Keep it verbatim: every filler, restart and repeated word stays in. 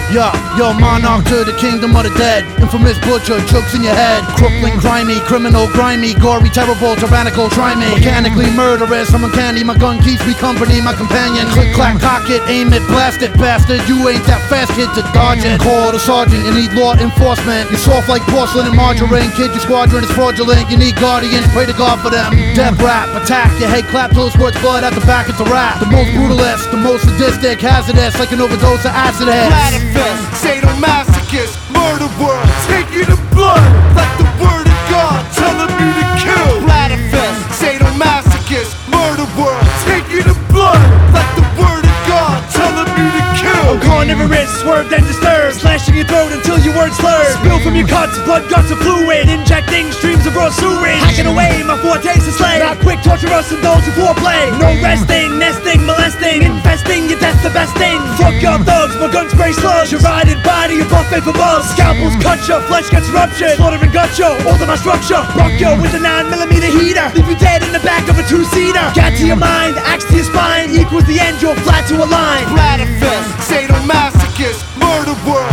Yeah, yo, monarch to the kingdom of the dead. Infamous butcher, chokes in your head. Crippling, grimy, criminal, grimy, gory, terrible, tyrannical, try me. Mechanically murderous, I'm uncanny, my gun keeps me company, my companion. Click, clack, cock it, aim it, blast it, bastard. You ain't that fast, kid, to dodge it. Call the sergeant, you need law enforcement. You're soft like porcelain and margarine, kid, your squadron is fraudulent. You need guardians, pray to God for them. Death rap, attack, your head clap till it squirts blood out the back, it's a rap. The most brutalist, the most sadistic, hazardous, like an overdose of acid head. Sadomasochist, murderer, taking the blood like the word of God telling me to kill. Bladderfest, sadomasochist, murderer, taking the blood like the word of God telling me to kill. I'm carnivorous, swerved and disturbed, slashing your throat until your words slurred. Spill from your cuts, blood, guts, and fluid, injecting streams of raw sewage. Hacking away, my forte's to slay. Not quick, torture us, indulge in foreplay. No resting, nesting, molesting, infesting, your death's the best thing. Fuck your thugs, my gun spray slugs. Your rotted body, a buffet for bugs. Scalpels cut ya, flesh gets ruptured. Slaughter and gut ya, alter my structure. Rock ya with a nine millimeter heater. Leave you dead in the back of a two-seater. Gat to your mind, axe to your spine. Equals the end, you're flat to a line. Bladderfest, sadomasochist, murderer,